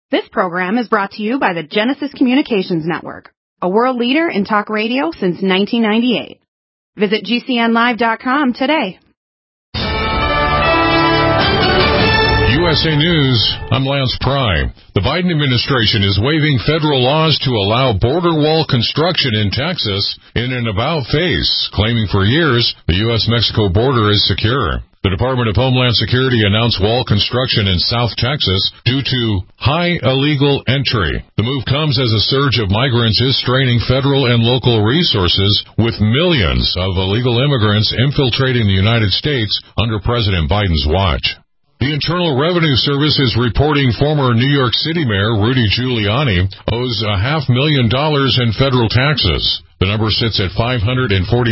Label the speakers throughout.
Speaker 1: This program is brought to you by the Genesis Communications Network, a world leader in talk radio since 1998. Visit GCNlive.com today.
Speaker 2: USA News, I'm Lance Pry. The Biden administration is waiving federal laws to allow border wall construction in Texas in an about-face, claiming for years the U.S.-Mexico border is secure. The Department of Homeland Security announced wall construction in South Texas due to high illegal entry. The move comes as a surge of migrants is straining federal and local resources, with millions of illegal immigrants infiltrating the United States under President Biden's watch. The Internal Revenue Service is reporting former New York City Mayor Rudy Giuliani owes $500,000 in federal taxes. The number sits at $549,000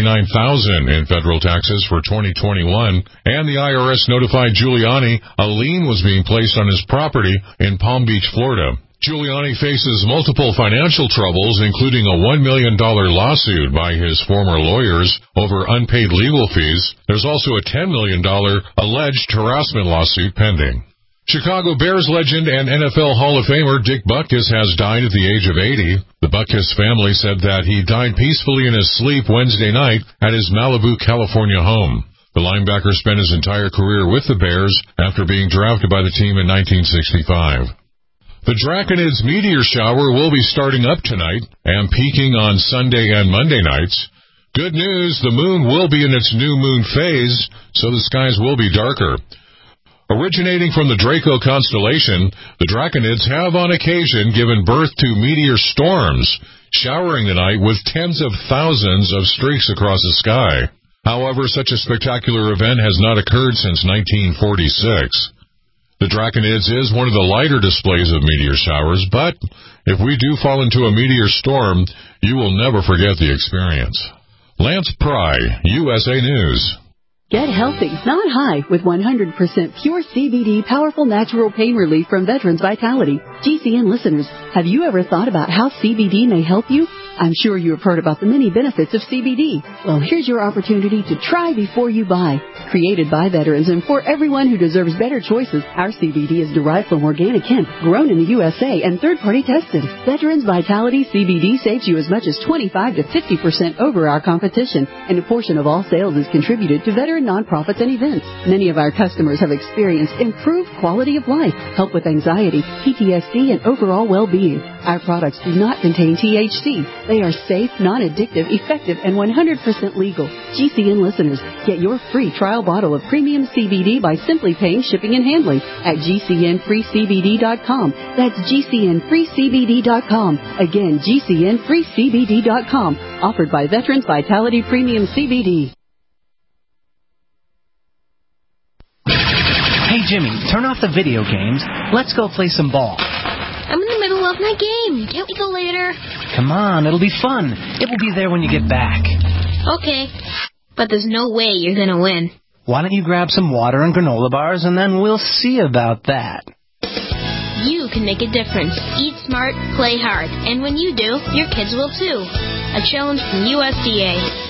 Speaker 2: in federal taxes for 2021, and the IRS notified Giuliani a lien was being placed on his property in Palm Beach, Florida. Giuliani faces multiple financial troubles, including a $1 million lawsuit by his former lawyers over unpaid legal fees. There's also a $10 million alleged harassment lawsuit pending. Chicago Bears legend and NFL Hall of Famer Dick Butkus has died at the age of 80. The Butkus family said that he died peacefully in his sleep Wednesday night at his Malibu, California home. The linebacker spent his entire career with the Bears after being drafted by the team in 1965. The Draconids meteor shower will be starting up tonight and peaking on Sunday and Monday nights. Good news, the moon will be in its new moon phase, so the skies will be darker. Originating from the Draco constellation, the Draconids have on occasion given birth to meteor storms, showering the night with tens of thousands of streaks across the sky. However, such a spectacular event has not occurred since 1946. The Draconids is one of the lighter displays of meteor showers, but if we do fall into a meteor storm, you will never forget the experience. Lance Pry, USA News.
Speaker 3: Get healthy, not high, with 100% pure CBD powerful natural pain relief from Veterans Vitality. GCN listeners, have you ever thought about how CBD may help you? I'm sure you have heard about the many benefits of CBD. Well, here's your opportunity to try before you buy. Created by veterans and for everyone who deserves better choices, our CBD is derived from organic hemp, grown in the USA, and third-party tested. Veterans Vitality CBD saves you as much as 25 to 50% over our competition, and a portion of all sales is contributed to veteran nonprofits and events. Many of our customers have experienced improved quality of life, help with anxiety, PTSD, and overall well-being. Our products do not contain THC. They are safe, non-addictive, effective, and 100% legal. GCN listeners, get your free trial bottle of premium CBD by simply paying shipping and handling at GCNFreeCBD.com. That's GCNFreeCBD.com. Again, GCNFreeCBD.com. Offered by Veterans Vitality Premium CBD.
Speaker 4: Hey, Jimmy, turn off the video games. Let's go play some ball.
Speaker 5: I'm in the middle of my game. Can't we go later?
Speaker 4: Come on, it'll be fun. It will be there when you get back.
Speaker 5: Okay, but there's no way you're going to win.
Speaker 4: Why don't you grab some water and granola bars, and then we'll see about that.
Speaker 5: You can make a difference. Eat smart, play hard. And when you do, your kids will too. A challenge from USDA.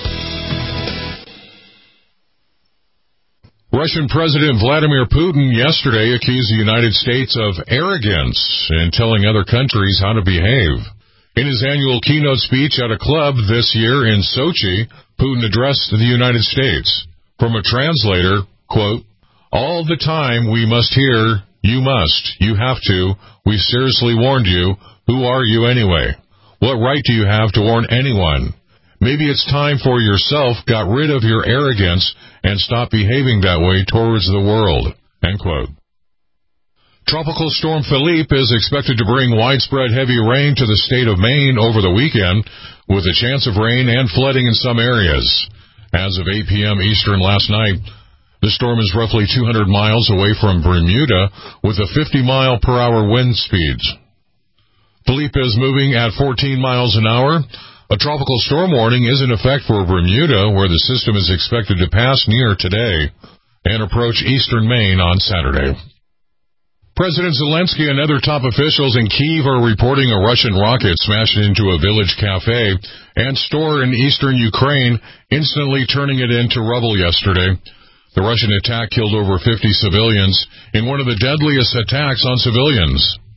Speaker 2: Russian President Vladimir Putin yesterday accused the United States of arrogance in telling other countries how to behave. In his annual keynote speech at a club this year in Sochi, Putin addressed the United States. From a translator, quote, "All the time we must hear, you must, you have to, we seriously warned you, who are you anyway? What right do you have to warn anyone? Maybe it's time for yourself got rid of your arrogance and stop behaving that way towards the world." End quote. Tropical Storm Philippe is expected to bring widespread heavy rain to the state of Maine over the weekend, with a chance of rain and flooding in some areas. As of 8 p.m. Eastern last night, the storm is roughly 200 miles away from Bermuda with a 50-mile-per-hour wind speeds. Philippe is moving at 14 miles an hour. A tropical storm warning is in effect for Bermuda, where the system is expected to pass near today and approach eastern Maine on Saturday. President Zelensky and other top officials in Kyiv are reporting a Russian rocket smashed into a village cafe and store in eastern Ukraine, instantly turning it into rubble yesterday. The Russian attack killed over 50 civilians in one of the deadliest attacks on civilians.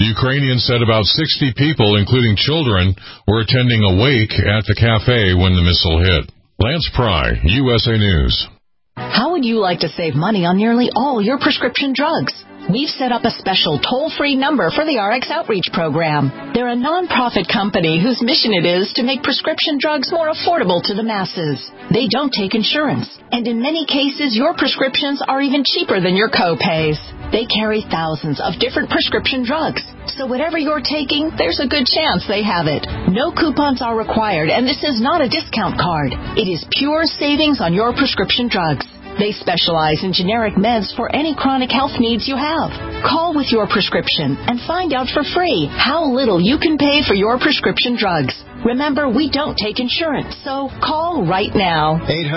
Speaker 2: The Ukrainians said about 60 people, including children, were attending a wake at the cafe when the missile hit. Lance Pry, USA News.
Speaker 6: How would you like to save money on nearly all your prescription drugs? We've set up a special toll-free number for the RX Outreach Program. They're a non-profit company whose mission it is to make prescription drugs more affordable to the masses. They don't take insurance, and in many cases, your prescriptions are even cheaper than your co-pays. They carry thousands of different prescription drugs, so whatever you're taking, there's a good chance they have it. No coupons are required, and this is not a discount card. It is pure savings on your prescription drugs. They specialize in generic meds for any chronic health needs you have. Call with your prescription and find out for free how little you can pay for your prescription drugs. Remember, we don't take insurance, so call right now.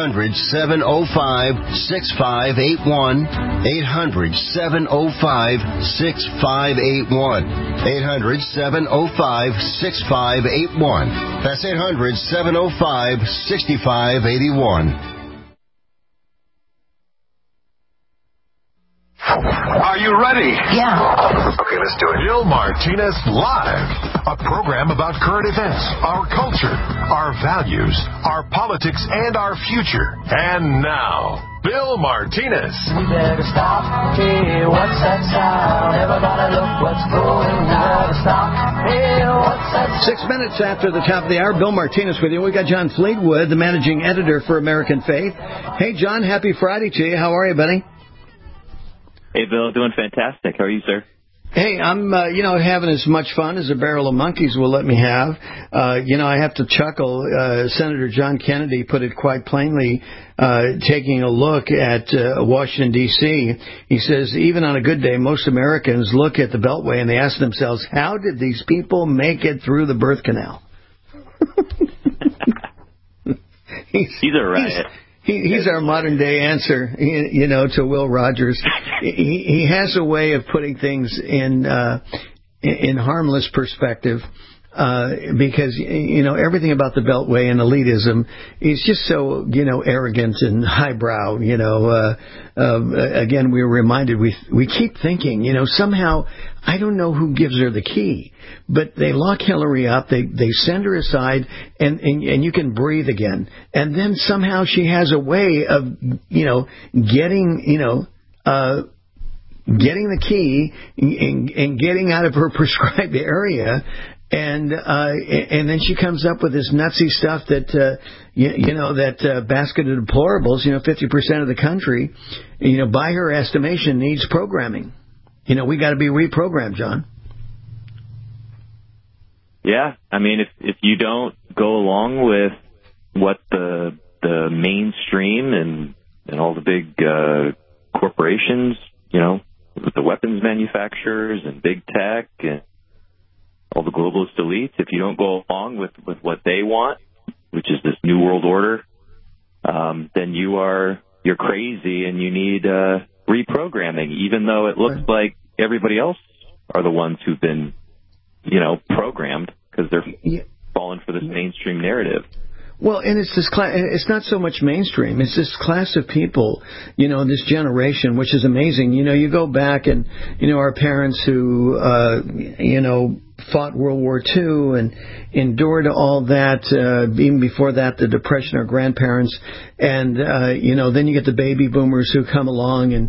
Speaker 7: 800-705-6581. 800-705-6581. 800-705-6581. That's 800-705-6581.
Speaker 8: Are you ready?
Speaker 6: Yeah.
Speaker 8: Okay, let's do it. Bill Martinez Live, a program about current events, our culture, our values, our politics, and our future. And now, Bill Martinez.
Speaker 9: We better stop. Hey, what's that sound? Everybody look what's going on. Stop. Hey, what's that sound?
Speaker 10: 6 minutes after the top of the hour, Bill Martinez with you. We got John Fleetwood, the managing editor for American Faith. Hey, John, happy Friday to you. How are you, buddy?
Speaker 11: Hey, Bill, doing fantastic. How are you, sir?
Speaker 10: Hey, I'm, having as much fun as a barrel of monkeys will let me have. I have to chuckle. Senator John Kennedy put it quite plainly, taking a look at Washington, D.C. He says, even on a good day, most Americans look at the Beltway and they ask themselves, how did these people make it through the birth canal?
Speaker 11: He's a riot.
Speaker 10: He's our modern-day answer, to Will Rogers. He has a way of putting things in harmless perspective, because, everything about the Beltway and elitism is just so, arrogant and highbrow. Again, we were reminded, we keep thinking, somehow, I don't know who gives her the key, but they lock Hillary up, they send her aside, and you can breathe again. And then somehow she has a way of, getting the key and getting out of her prescribed area. And then she comes up with this nutsy stuff that, that basket of deplorables, 50% of the country, by her estimation, needs programming. We got to be reprogrammed, John.
Speaker 11: Yeah, I mean, if you don't go along with what the mainstream and all the big corporations, the weapons manufacturers and big tech and all the globalist elites, if you don't go along with what they want, which is this new world order, then you're crazy and you need reprogramming, even though it looks like everybody else are the ones who've been, programmed because they're falling for this mainstream narrative.
Speaker 10: Well, and it's this it's not so much mainstream. It's this class of people, this generation, which is amazing. You go back and, our parents who, fought World War II and endured all that, even before that, the Depression, our grandparents. And, then you get the baby boomers who come along and,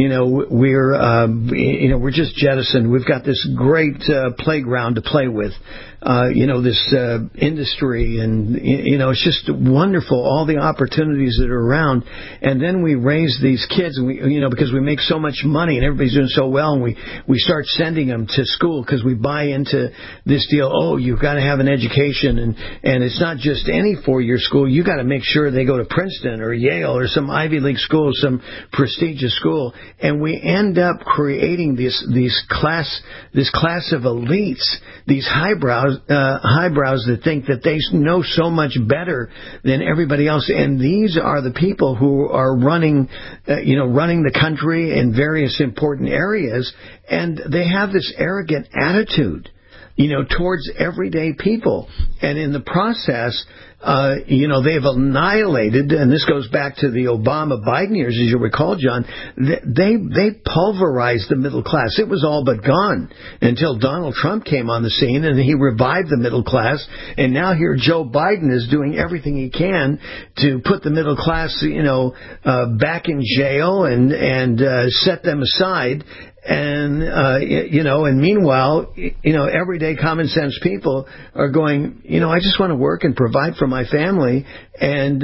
Speaker 10: we're just jettisoned. We've got this great playground to play with. This industry, and, it's just wonderful, all the opportunities that are around. And then we raise these kids, and we, because we make so much money and everybody's doing so well, and we start sending them to school because we buy into this deal. Oh, you've got to have an education, and it's not just any four-year school. You got to make sure they go to Princeton or Yale or some Ivy League school, some prestigious school. And we end up creating this class of elites, these highbrows that think that they know so much better than everybody else. And these are the people who are running the country in various important areas. And they have this arrogant attitude towards everyday people. And in the process, they've annihilated, and this goes back to the Obama-Biden years, as you recall, John, they pulverized the middle class. It was all but gone until Donald Trump came on the scene, and he revived the middle class. And now here Joe Biden is doing everything he can to put the middle class, back in jail and set them aside. And, and meanwhile, everyday common sense people are going, I just want to work and provide for my family. And,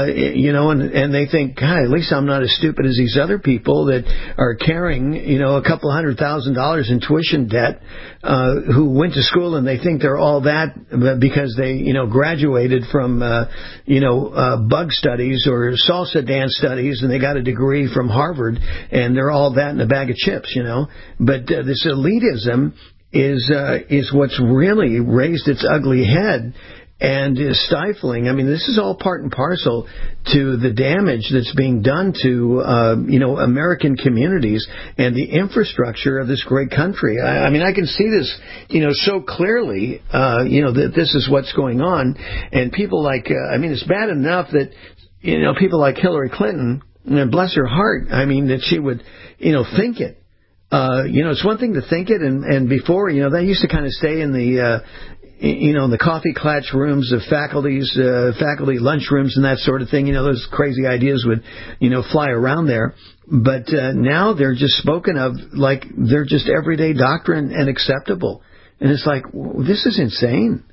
Speaker 10: and they think, God, at least I'm not as stupid as these other people that are carrying, a couple $100,000 in tuition debt, who went to school and they think they're all that because they, graduated from, bug studies or salsa dance studies, and they got a degree from Harvard, and they're all that in a bag of chips, But this elitism is what's really raised its ugly head and is stifling. I mean, this is all part and parcel to the damage that's being done to, American communities and the infrastructure of this great country. I mean, I can see this, so clearly, that this is what's going on. And people like, it's bad enough that, people like Hillary Clinton, bless her heart, that she would, think it. It's one thing to think it, and before, they used to kind of stay in the, in the coffee klatch rooms of faculty lunchrooms and that sort of thing. Those crazy ideas would, fly around there. But now they're just spoken of like they're just everyday doctrine and acceptable. And it's like, this is insane.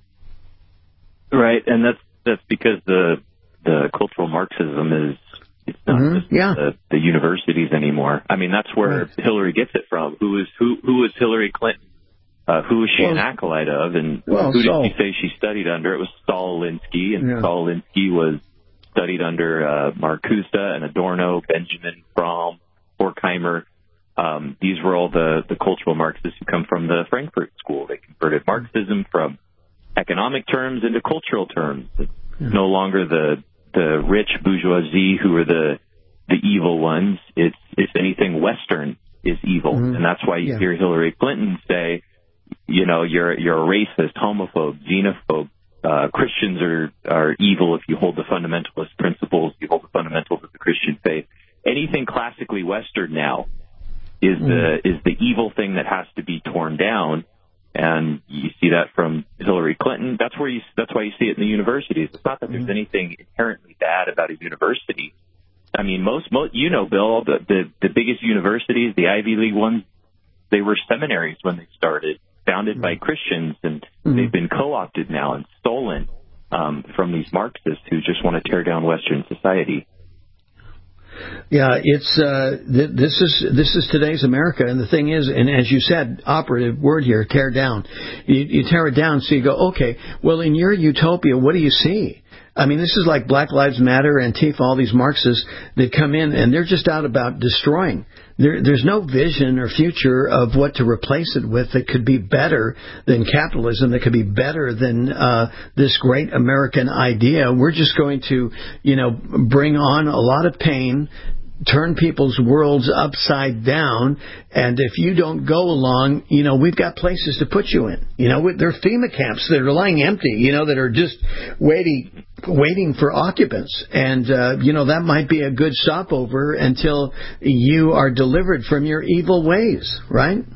Speaker 11: Right, and that's because the cultural Marxism is. It's not just the universities anymore. I mean, that's where Hillary gets it from. Who is Hillary Clinton? Who is she an acolyte of? And who did she say she studied under? It was Saul Alinsky, and Saul Alinsky was studied under Marcuse and Adorno, Benjamin, Fromm, Horkheimer. These were all the cultural Marxists who come from the Frankfurt School. They converted Marxism from economic terms into cultural terms. It's no longer the rich bourgeoisie who are the evil ones. It's, if anything, Western is evil. And that's why you hear Hillary Clinton say, you're a racist, homophobe, xenophobe. Christians are evil if you hold the fundamentalist principles, you hold the fundamentals of the Christian faith. Anything classically Western now is the evil thing that has to be torn down. And you see that from Hillary Clinton. That's why you see it in the universities. It's not that there's anything inherently bad about a university. I mean, most Bill, the biggest universities, the Ivy League ones, they were seminaries when they started, founded by Christians, and they've been co-opted now and stolen from these Marxists who just want to tear down Western society.
Speaker 10: Yeah, it's this is today's America, and the thing is, and as you said, operative word here, tear down. You tear it down, so you go, okay, well, in your utopia, what do you see? I mean, this is like Black Lives Matter, Antifa, all these Marxists that come in, and they're just out about destroying. There's no vision or future of what to replace it with that could be better than capitalism, that could be better than this great American idea. We're just going to, bring on a lot of pain, turn people's worlds upside down, and if you don't go along, we've got places to put you in. There are FEMA camps that are lying empty, that are just waiting for occupants. And, that might be a good stopover until you are delivered from your evil ways, right?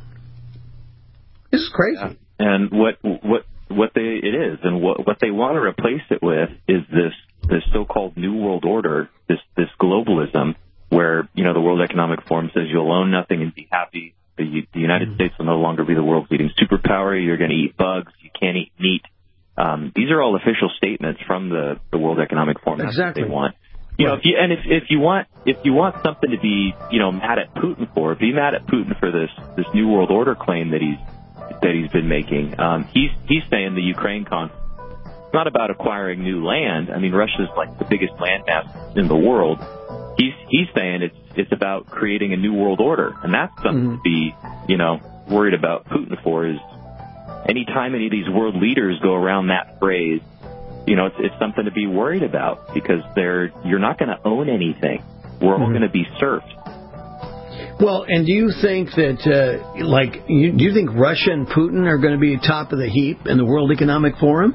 Speaker 10: This is crazy.
Speaker 11: Yeah. And what it is, and what they want to replace it with is this so-called New World Order, this globalism, where, the World Economic Forum says you'll own nothing and be happy. The United States will no longer be the world's leading superpower. You're going to eat bugs. You can't eat meat. These are all official statements from the World Economic Forum. That's what they want. If you want something to be, mad at Putin for, be mad at Putin for this New World Order claim that he's been making. He's saying the Ukraine conflict. It's not about acquiring new land. I mean, Russia's like the biggest landmass in the world. He's saying it's about creating a new world order, and that's something to be, worried about Putin for. Is anytime any of these world leaders go around that phrase, it's something to be worried about, because you're not going to own anything. We're all going to be serfs.
Speaker 10: Well, and do you think that, do you think Russia and Putin are going to be top of the heap in the World Economic Forum?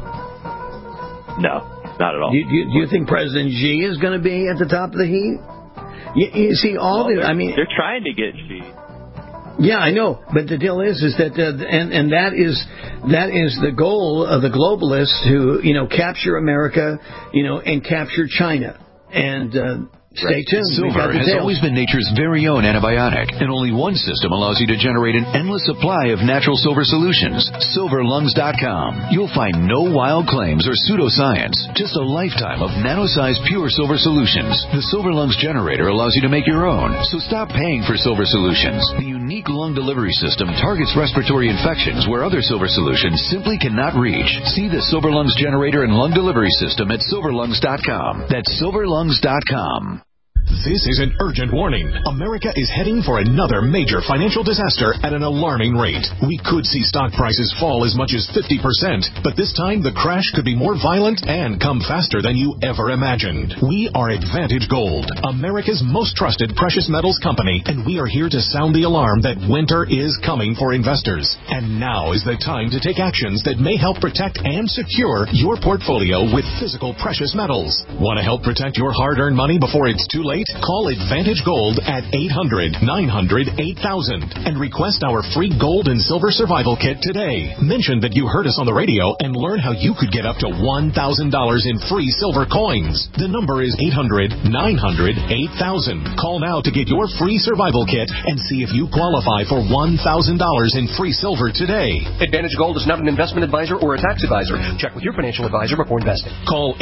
Speaker 11: No, not at all.
Speaker 10: Do you think President Xi is going to be at the top of the heap? You see, they're
Speaker 11: trying to get Xi.
Speaker 10: Yeah, I know, but the deal is that and that is the goal of the globalists to capture America, and capture China, and. Stay tuned.
Speaker 12: Silver has always been nature's very own antibiotic, and only one system allows you to generate an endless supply of natural silver solutions. SilverLungs.com. You'll find no wild claims or pseudoscience, just a lifetime of nano-sized pure silver solutions. The Silver Lungs generator allows you to make your own, so stop paying for silver solutions. The unique lung delivery system targets respiratory infections where other silver solutions simply cannot reach. See the Silver Lungs generator and lung delivery system at SilverLungs.com. That's SilverLungs.com.
Speaker 13: This is an urgent warning. America is heading for another major financial disaster at an alarming rate. We could see stock prices fall as much as 50%, but this time the crash could be more violent and come faster than you ever imagined. We are Advantage Gold, America's most trusted precious metals company, and we are here to sound the alarm that winter is coming for investors. And now is the time to take actions that may help protect and secure your portfolio with physical precious metals. Want to help protect your hard-earned money before it's too late? Call Advantage Gold at 800-900-8000 and request our free gold and silver survival kit today. Mention that you heard us on the radio and learn how you could get up to $1,000 in free silver coins. The number is 800-900-8000. Call now to get your free survival kit and see if you qualify for $1,000 in free silver today.
Speaker 14: Advantage Gold is not an investment advisor or a tax advisor. Check with your financial advisor before investing.
Speaker 13: Call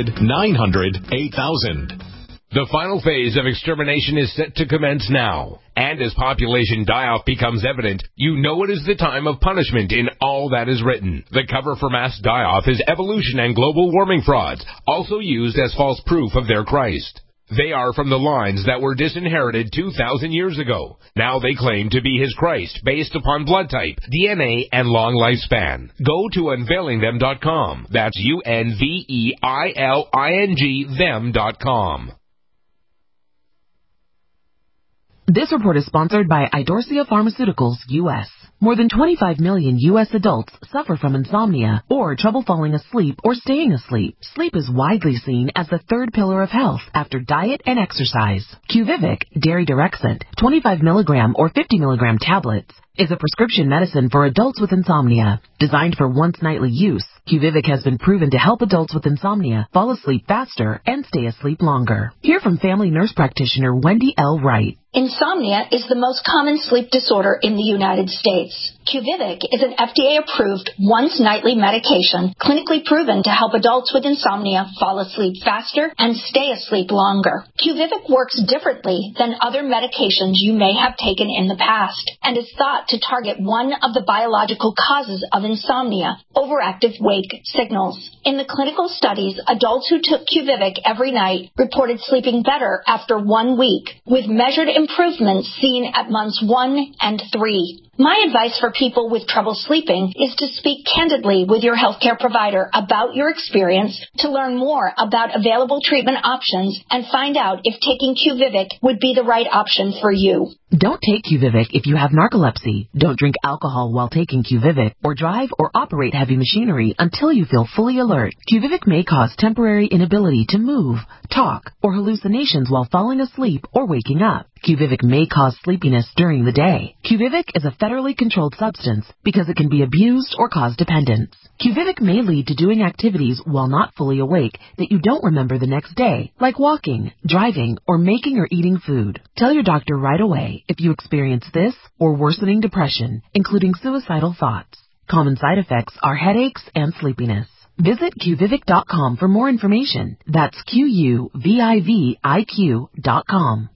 Speaker 13: 800-900-8000.
Speaker 15: The final phase of extermination is set to commence now. And as population die-off becomes evident, you know it is the time of punishment in all that is written. The cover for mass die-off is evolution and global warming frauds, also used as false proof of their Christ. They are from the lines that were disinherited 2,000 years ago. Now they claim to be his Christ based upon blood type, DNA, and long lifespan. Go to unveilingthem.com. That's UNVEILING them.com.
Speaker 16: This report is sponsored by Idorsia Pharmaceuticals, U.S. More than 25 million U.S. adults suffer from insomnia or trouble falling asleep or staying asleep. Sleep is widely seen as the third pillar of health after diet and exercise. QVIVIC, Dairy Direxant, 25 milligram or 50 milligram tablets, is a prescription medicine for adults with insomnia. Designed for once nightly use, QVIVIC has been proven to help adults with insomnia fall asleep faster and stay asleep longer. Hear from family nurse practitioner Wendy L. Wright.
Speaker 17: Insomnia is the most common sleep disorder in the United States. QVIVIC is an FDA-approved once-nightly medication clinically proven to help adults with insomnia fall asleep faster and stay asleep longer. QVIVIC works differently than other medications you may have taken in the past and is thought to target one of the biological causes of insomnia, overactive wake signals. In the clinical studies, adults who took QVIVIC every night reported sleeping better after 1 week, with measured improvements seen at months 1 and 3. My advice for people with trouble sleeping is to speak candidly with your healthcare provider about your experience to learn more about available treatment options and find out if taking QVIVIC would be the right option for you.
Speaker 16: Don't take QVIVIC if you have narcolepsy. Don't drink alcohol while taking QVIVIC or drive or operate heavy machinery until you feel fully alert. QVIVIC may cause temporary inability to move, talk, or hallucinations while falling asleep or waking up. QVIVIC may cause sleepiness during the day. QVIVIC is a federally controlled substance because it can be abused or cause dependence. QVIVIC may lead to doing activities while not fully awake that you don't remember the next day, like walking, driving, or making or eating food. Tell your doctor right away if you experience this or worsening depression, including suicidal thoughts. Common side effects are headaches and sleepiness. Visit QVIVIC.com for more information. That's QUVIVIQ.com.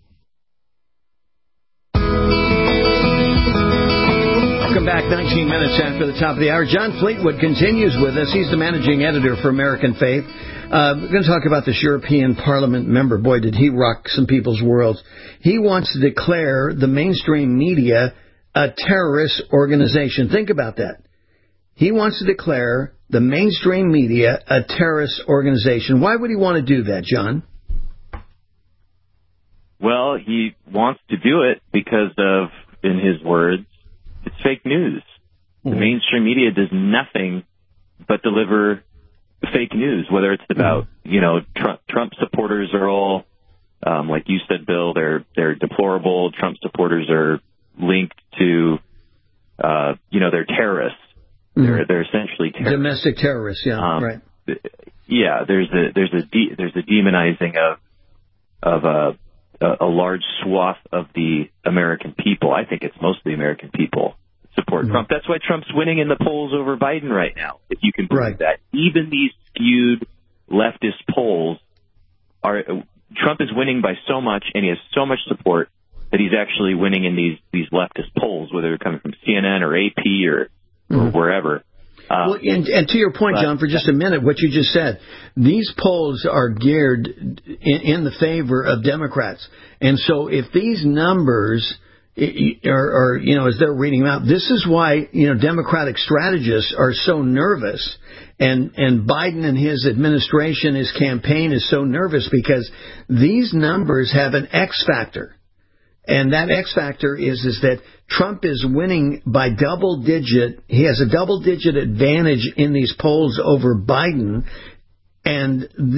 Speaker 10: Welcome back, 19 minutes after the top of the hour. John Fleetwood continues with us. He's the managing editor for American Faith. We're going to talk about this European Parliament member. Boy, did he rock some people's worlds. He wants to declare the mainstream media a terrorist organization. Think about that. He wants to declare the mainstream media a terrorist organization. Why would he want to do that, John?
Speaker 11: Well, he wants to do it because of, in his words, it's fake news. The mainstream media does nothing but deliver fake news, whether it's about, Trump supporters are all, like you said, Bill, they're deplorable. Trump supporters are linked to, they're terrorists. They're essentially terrorists.
Speaker 10: Domestic terrorists, right.
Speaker 11: Yeah, there's a demonizing of a large swath of the American people. I think it's mostly American people support Trump. That's why Trump's winning in the polls over Biden right now, if you can believe that. Even these skewed leftist polls Trump is winning by so much, and he has so much support that he's actually winning in these leftist polls, whether they're coming from CNN or AP or wherever.
Speaker 10: And to your point, John, for just a minute, what you just said, these polls are geared in the favor of Democrats. And so if these numbers are as they're reading them out, this is why, Democratic strategists are so nervous. And Biden and his administration, his campaign is so nervous because these numbers have an X factor. And that X factor is that Trump is winning by he has a double-digit advantage in these polls over Biden, and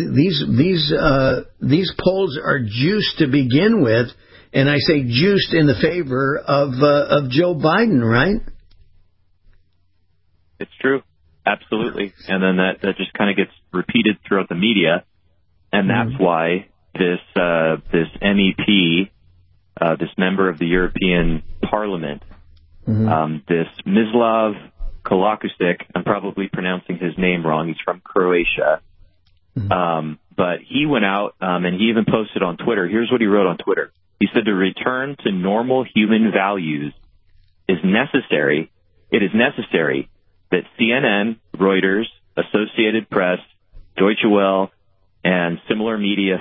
Speaker 10: these polls are juiced to begin with, and I say juiced in the favor of Joe Biden, right?
Speaker 11: It's true, absolutely, and then that just kind of gets repeated throughout the media, and that's why this MEP. This member of the European Parliament, this Mislav Kolakusic, I'm probably pronouncing his name wrong. He's from Croatia. But he went out and he even posted on Twitter. Here's what he wrote on Twitter. He said, to return to normal human values is necessary. It is necessary that CNN, Reuters, Associated Press, Deutsche Welle, and similar media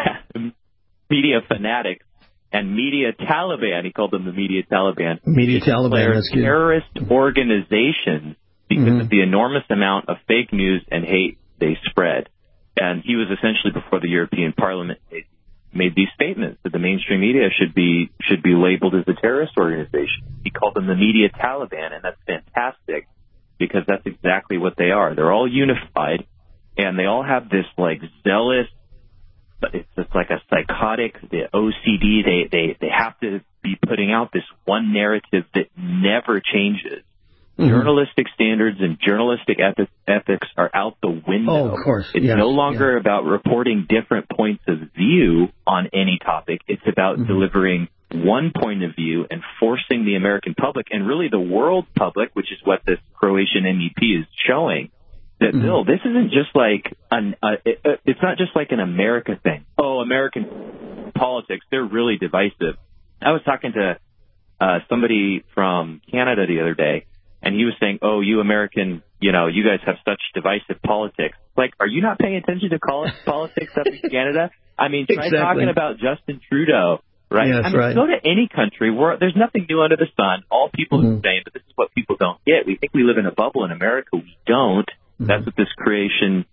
Speaker 11: fanatics and media Taliban, he called them the media Taliban,
Speaker 10: that's good.
Speaker 11: Terrorist organizations because of the enormous amount of fake news and hate they spread. And he was essentially before the European Parliament made these statements that the mainstream media should be labeled as a terrorist organization. He called them the media Taliban, and that's fantastic because that's exactly what they are. They're all unified, and they all have this zealous. It's like a psychotic, the OCD. They have to be putting out this one narrative that never changes. Journalistic standards and journalistic ethics are out the window.
Speaker 10: Oh, of course.
Speaker 11: It's no longer about reporting different points of view on any topic. It's about delivering one point of view and forcing the American public and really the world public, which is what this Croatian MEP is showing, that, Bill, this isn't just like it's not just like an America thing. Oh, American politics, they're really divisive. I was talking to somebody from Canada the other day, and he was saying, oh, you American, you guys have such divisive politics. Like, are you not paying attention to politics up in Canada? I mean, try talking about Justin Trudeau, right?
Speaker 10: Yes,
Speaker 11: go to any country where there's nothing new under the sun. All people are the same, but this is what people don't get. We think we live in a bubble in America. We don't. That's what this Croatian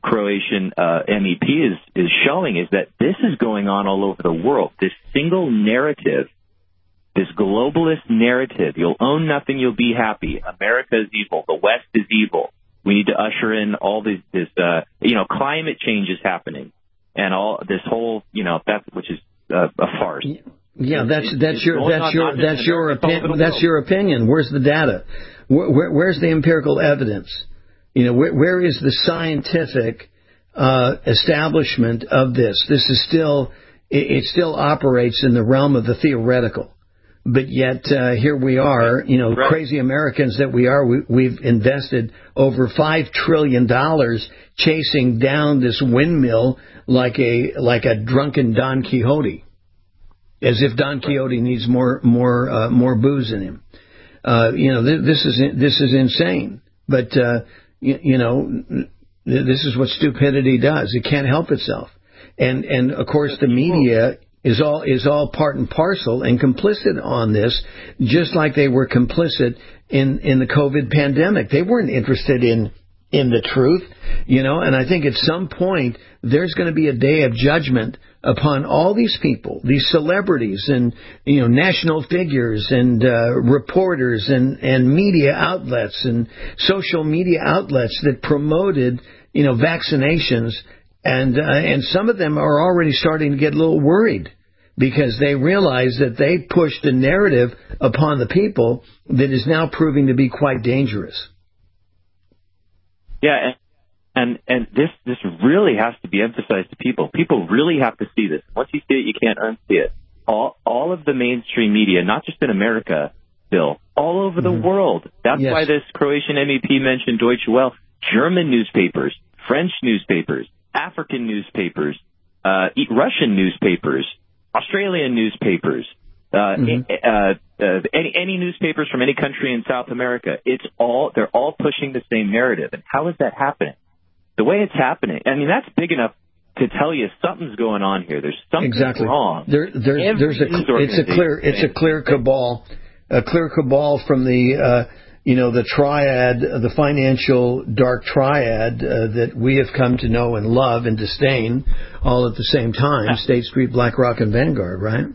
Speaker 11: MEP is showing, is that this is going on all over the world. This single narrative, this globalist narrative, you'll own nothing, you'll be happy. America is evil. The West is evil. We need to usher in all this climate change is happening, and all this whole, which is a farce.
Speaker 10: Yeah, that's your opinion. Where's the data? Where's the empirical evidence? Where is the scientific establishment of this? This is it still operates in the realm of the theoretical. But yet here we are, crazy Americans that we are. We've invested over $5 trillion chasing down this windmill like a drunken Don Quixote, as if Don Quixote needs more booze in him. This is insane. But this is what stupidity does. It can't help itself. And of course the media is all part and parcel and complicit on this, just like they were complicit in the COVID pandemic. They weren't interested in the truth, and I think at some point there's going to be a day of judgment upon all these people, these celebrities and, national figures and reporters and media outlets and social media outlets that promoted, vaccinations. And some of them are already starting to get a little worried because they realize that they pushed a narrative upon the people that is now proving to be quite dangerous.
Speaker 11: Yeah, and this really has to be emphasized to people. People really have to see this. Once you see it, you can't unsee it. All of the mainstream media, not just in America, Bill, all over the world. That's why this Croatian MEP mentioned Deutsche Welle. German newspapers, French newspapers, African newspapers, Russian newspapers, Australian newspapers, any newspapers from any country in South America. They're all pushing the same narrative. And how is that happening? The way it's happening, I mean, that's big enough to tell you something's going on here. There's something wrong.
Speaker 10: It's a clear cabal from the the triad, the financial dark triad that we have come to know and love and disdain all at the same time. State Street, BlackRock, and Vanguard, right?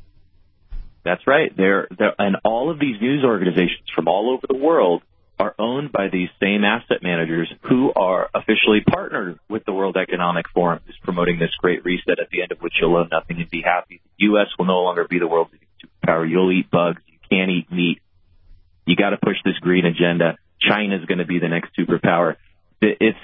Speaker 11: That's right. And all of these news organizations from all over the world are owned by these same asset managers who are officially partnered with the World Economic Forum, who's promoting this great reset, at the end of which you'll own nothing and be happy. The U.S. will no longer be the world's superpower. You'll eat bugs. You can't eat meat. You got to push this green agenda. China's going to be the next superpower. It's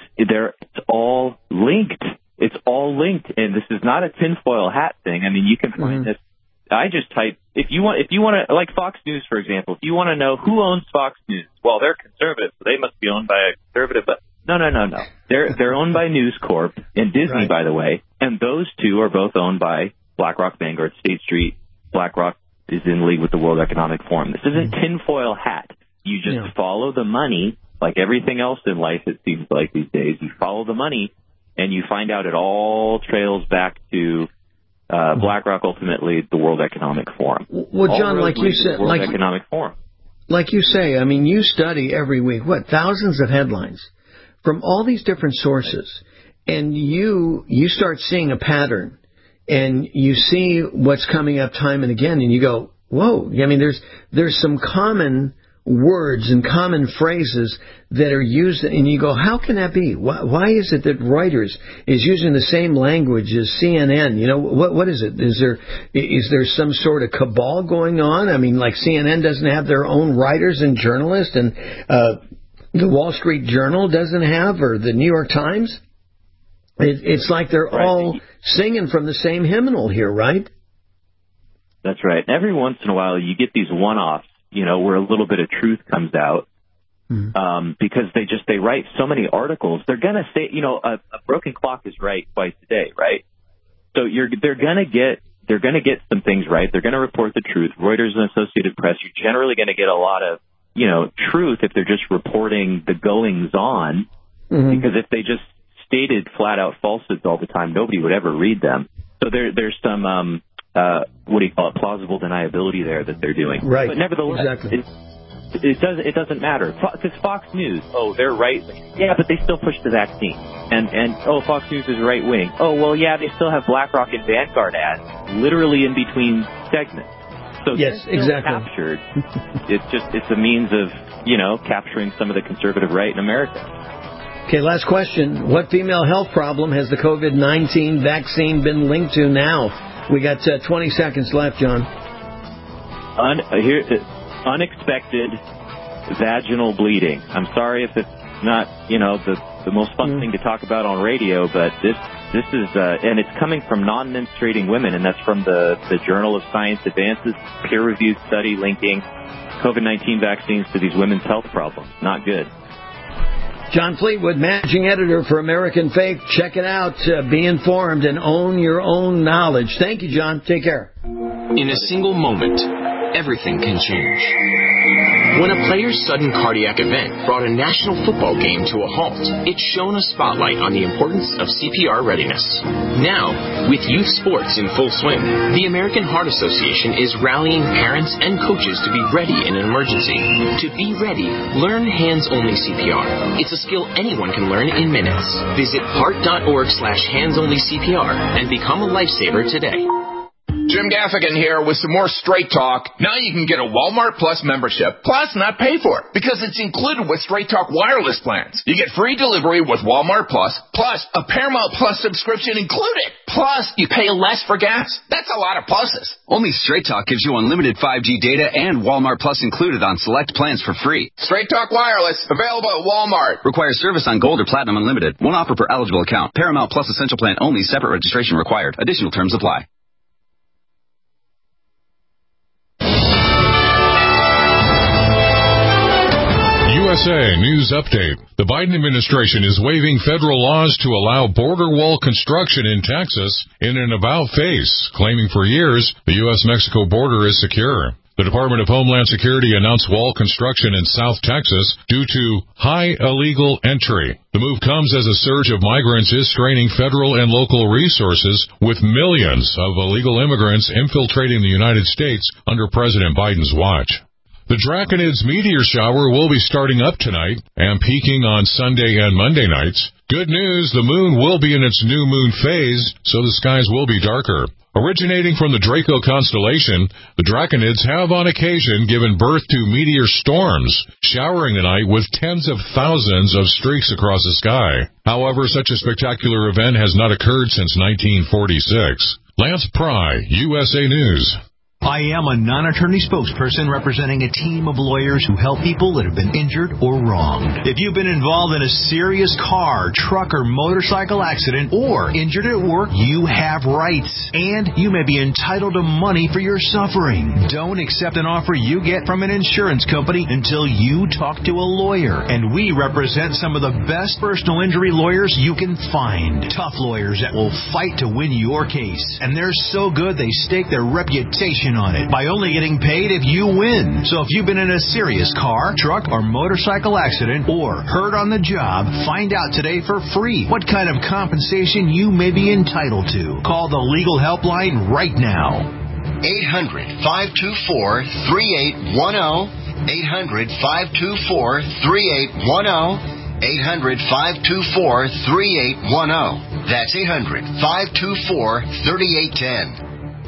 Speaker 11: all linked. It's all linked, and this is not a tinfoil hat thing. I mean, you can find this. I just type if you want to, like Fox News, for example. If you want to know who owns Fox News, well, they're conservative, so they must be owned by a conservative. But no. They're owned by News Corp and Disney, by the way, and those two are both owned by BlackRock, Vanguard, State Street. BlackRock is in league with the World Economic Forum. This isn't tinfoil hat. You just follow the money, like everything else in life, it seems like these days. You follow the money, and you find out it all trails back to BlackRock, ultimately the World Economic Forum.
Speaker 10: Well, John, like you said,
Speaker 11: Economic Forum.
Speaker 10: Like you say, I mean, you study every week, thousands of headlines from all these different sources, and you start seeing a pattern. And you see what's coming up time and again, and you go, whoa. I mean, there's some common words and common phrases that are used, and you go, how can that be? Why is it that Reuters is using the same language as CNN? What is it? Is there some sort of cabal going on? I mean, like CNN doesn't have their own writers and journalists, and the Wall Street Journal doesn't have, or the New York Times? It's like they're all singing from the same hymnal here, right?
Speaker 11: That's right. And every once in a while, you get these one-offs, where a little bit of truth comes out, because they write so many articles. They're going to say, a broken clock is right twice a day, right? So they're going to get some things right. They're going to report the truth. Reuters and Associated Press, you're generally going to get a lot of, truth if they're just reporting the goings on, because if they just stated flat-out falsehoods all the time, nobody would ever read them. So there's some, plausible deniability there that they're doing.
Speaker 10: Right.
Speaker 11: But nevertheless, it doesn't matter. Because Fox News, they're right. Yeah, but they still push the vaccine. And Fox News is right-wing. Oh, well, yeah, they still have BlackRock and Vanguard ads literally in between segments. So
Speaker 10: yes, exactly.
Speaker 11: Captured. It's a means of, capturing some of the conservative right in America.
Speaker 10: Okay, last question. What female health problem has the COVID-19 vaccine been linked to now? We got 20 seconds left, John.
Speaker 11: Unexpected vaginal bleeding. I'm sorry if it's not, the most fun thing to talk about on radio, but this is, and it's coming from non-menstruating women, and that's from the Journal of Science Advances, peer-reviewed study linking COVID-19 vaccines to these women's health problems. Not good.
Speaker 10: John Fleetwood, managing editor for American Faith. Check it out. Be informed and own your own knowledge. Thank you, John. Take care.
Speaker 18: In a single moment, everything can change. When a player's sudden cardiac event brought a national football game to a halt, it shone a spotlight on the importance of CPR readiness. Now, with youth sports in full swing, the American Heart Association is rallying parents and coaches to be ready in an emergency. To be ready, learn hands-only CPR. It's a skill anyone can learn in minutes. Visit heart.org/hands-only-CPR and become a lifesaver today.
Speaker 19: Jim Gaffigan here with some more Straight Talk. Now you can get a Walmart Plus membership, plus not pay for it, because it's included with Straight Talk wireless plans. You get free delivery with Walmart Plus a Paramount Plus subscription included. Plus, you pay less for gas. That's a lot of pluses.
Speaker 20: Only Straight Talk gives you unlimited 5G data and Walmart Plus included on select plans for free.
Speaker 19: Straight Talk wireless, available at Walmart.
Speaker 20: Requires service on Gold or Platinum Unlimited. One offer per eligible account. Paramount Plus Essential Plan only. Separate registration required. Additional terms apply.
Speaker 2: USA News Update. The Biden administration is waiving federal laws to allow border wall construction in Texas in an about-face, claiming for years the U.S.-Mexico border is secure. The Department of Homeland Security announced wall construction in South Texas due to high illegal entry. The move comes as a surge of migrants is straining federal and local resources, with millions of illegal immigrants infiltrating the United States under President Biden's watch. The Draconids meteor shower will be starting up tonight and peaking on Sunday and Monday nights. Good news, the moon will be in its new moon phase, so the skies will be darker. Originating from the Draco constellation, the Draconids have on occasion given birth to meteor storms, showering the night with tens of thousands of streaks across the sky. However, such a spectacular event has not occurred since 1946. Lance Pry, USA News.
Speaker 21: I am a non-attorney spokesperson representing a team of lawyers who help people that have been injured or wronged. If you've been involved in a serious car, truck, or motorcycle accident or injured at work, you have rights, and you may be entitled to money for your suffering. Don't accept an offer you get from an insurance company until you talk to a lawyer, and we represent some of the best personal injury lawyers you can find. Tough lawyers that will fight to win your case, and they're so good they stake their reputation on it by only getting paid if you win. So if you've been in a serious car, truck, or motorcycle accident or hurt on the job, find out today for free what kind of compensation you may be entitled to. Call the legal helpline right now.
Speaker 7: 800-524-3810. 800-524-3810. 800-524-3810. That's 800-524-3810.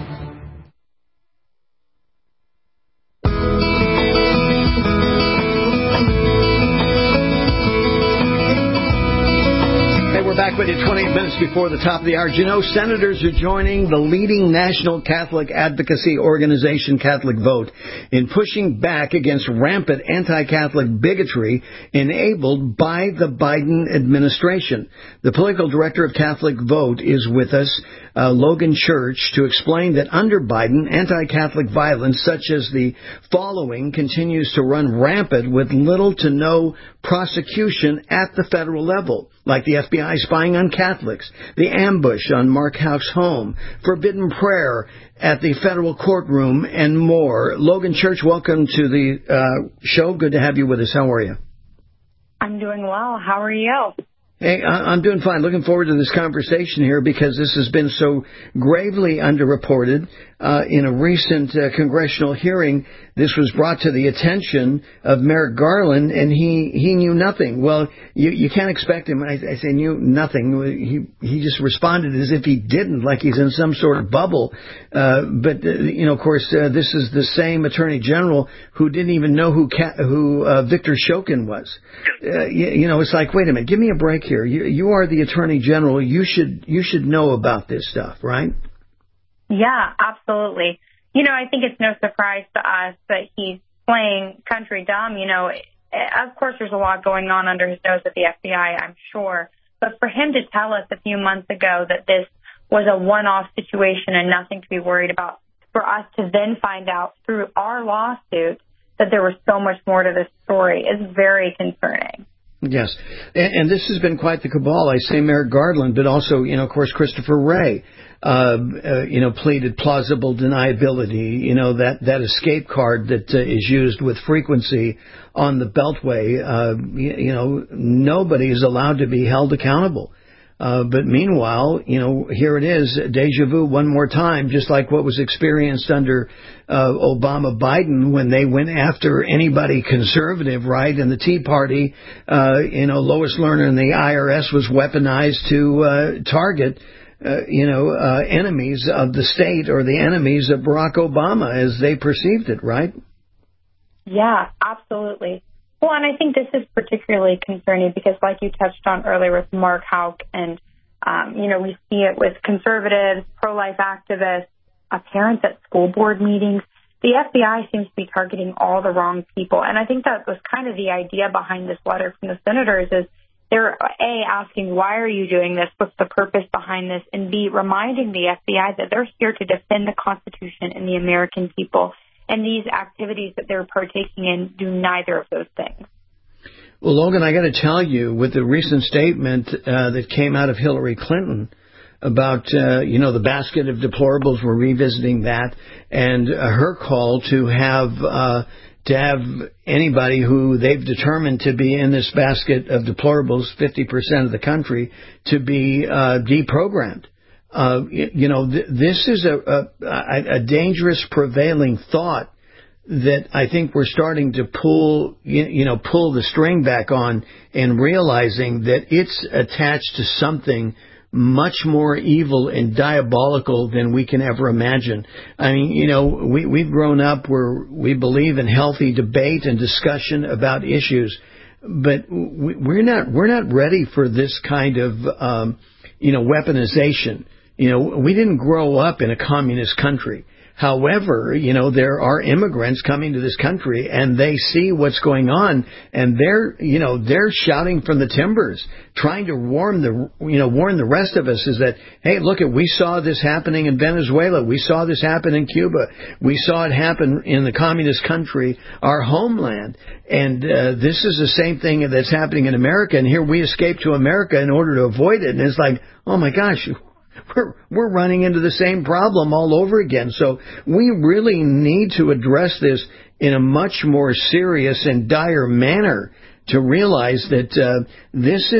Speaker 10: We're back with you 28 minutes before the top of the hour. You know, senators are joining the leading national Catholic advocacy organization, Catholic Vote, in pushing back against rampant anti-Catholic bigotry enabled by the Biden administration. The political director of Catholic Vote is with us, Logan Church, to explain that under Biden, anti-Catholic violence such as the following continues to run rampant with little to no prosecution at the federal level, like the FBI spying on Catholics, the ambush on Mark Houck's home, forbidden prayer at the federal courtroom, and more. Logan Church, welcome to the show. Good to have you with us. How are you?
Speaker 22: I'm doing well. How are you?
Speaker 10: Hey, I'm doing fine. Looking forward to this conversation here because this has been so gravely underreported. In a recent congressional hearing, this was brought to the attention of Merrick Garland, and he knew nothing. Well, you can't expect him. I say knew nothing. He just responded as if he didn't, like he's in some sort of bubble. But of course, this is the same Attorney General who didn't even know who Victor Shokin was. It's like, wait a minute, give me a break here. You are the Attorney General. You should know about this stuff, right?
Speaker 22: Yeah, absolutely. I think it's no surprise to us that he's playing country dumb. Of course, there's a lot going on under his nose at the FBI, I'm sure. But for him to tell us a few months ago that this was a one-off situation and nothing to be worried about, for us to then find out through our lawsuit that there was so much more to this story is very concerning.
Speaker 10: Yes, and this has been quite the cabal. I say Merrick Garland, but also, of course, Christopher Wray. pleaded plausible deniability, that escape card that is used with frequency on the Beltway. Nobody is allowed to be held accountable. But meanwhile, here it is, deja vu one more time, just like what was experienced under Obama-Biden when they went after anybody conservative, right? And the Tea Party, Lois Lerner and the IRS was weaponized to target, enemies of the state or the enemies of Barack Obama as they perceived it, right?
Speaker 22: Yeah, absolutely. Well, and I think this is particularly concerning because, like you touched on earlier with Mark Houck, and, we see it with conservatives, pro-life activists, parents at school board meetings. The FBI seems to be targeting all the wrong people. And I think that was kind of the idea behind this letter from the senators is they're, A, asking, why are you doing this? What's the purpose behind this? And B, reminding the FBI that they're here to defend the Constitution and the American people. And these activities that they're partaking in do neither of those things.
Speaker 10: Well, Logan, I got to tell you, with the recent statement that came out of Hillary Clinton about, the basket of deplorables, we're revisiting that, and her call to have anybody who they've determined to be in this basket of deplorables, 50% of the country, to be deprogrammed. This is a dangerous prevailing thought that I think we're starting to pull the string back on, and realizing that it's attached to something much more evil and diabolical than we can ever imagine. I mean, we've grown up where we believe in healthy debate and discussion about issues, but we're not ready for this kind of weaponization. We didn't grow up in a communist country. However, there are immigrants coming to this country, and they see what's going on, and they're shouting from the timbers, trying to warn the rest of us, is that, hey, look, we saw this happening in Venezuela, we saw this happen in Cuba, we saw it happen in the communist country, our homeland, and this is the same thing that's happening in America, and here we escape to America in order to avoid it, and it's like, oh my gosh, we're running into the same problem all over again. So we really need to address this in a much more serious and dire manner to realize that this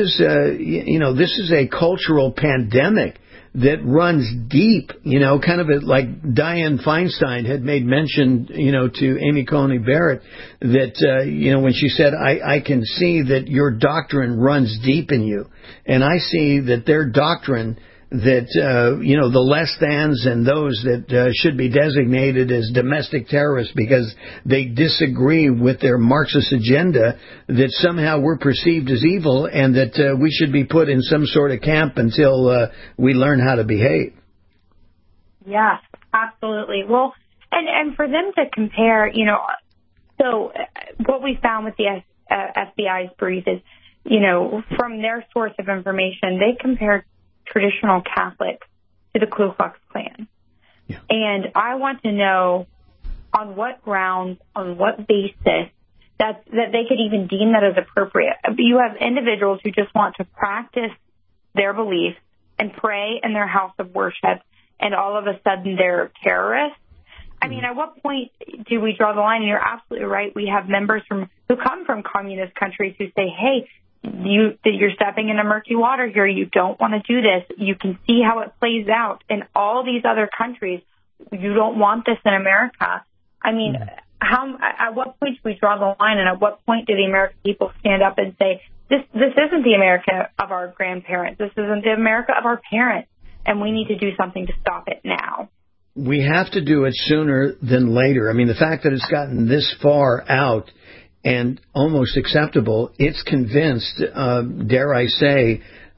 Speaker 10: is a cultural pandemic that runs deep, kind of like Dianne Feinstein had made mention, to Amy Coney Barrett, that, when she said, I can see that your doctrine runs deep in you. And I see that their doctrine, that, the less thans and those that should be designated as domestic terrorists because they disagree with their Marxist agenda, that somehow we're perceived as evil and that we should be put in some sort of camp until we learn how to behave.
Speaker 22: Yes, absolutely. Well, and for them to compare, so what we found with the FBI's brief is, from their source of information, they compared traditional Catholics to the Ku Klux Klan. Yeah. And I want to know on what grounds, on what basis that they could even deem that as appropriate. You have individuals who just want to practice their beliefs and pray in their house of worship, and all of a sudden they're terrorists. I mean, at what point do we draw the line? And you're absolutely right. We have members who come from communist countries who say, hey, you're stepping into murky water here. You don't want to do this. You can see how it plays out in all these other countries. You don't want this in America. I mean, at what point do we draw the line, and at what point do the American people stand up and say, this isn't the America of our grandparents. This isn't the America of our parents, and we need to do something to stop it now.
Speaker 10: We have to do it sooner than later. I mean, the fact that it's gotten this far out and almost acceptable, it's convinced, dare I say,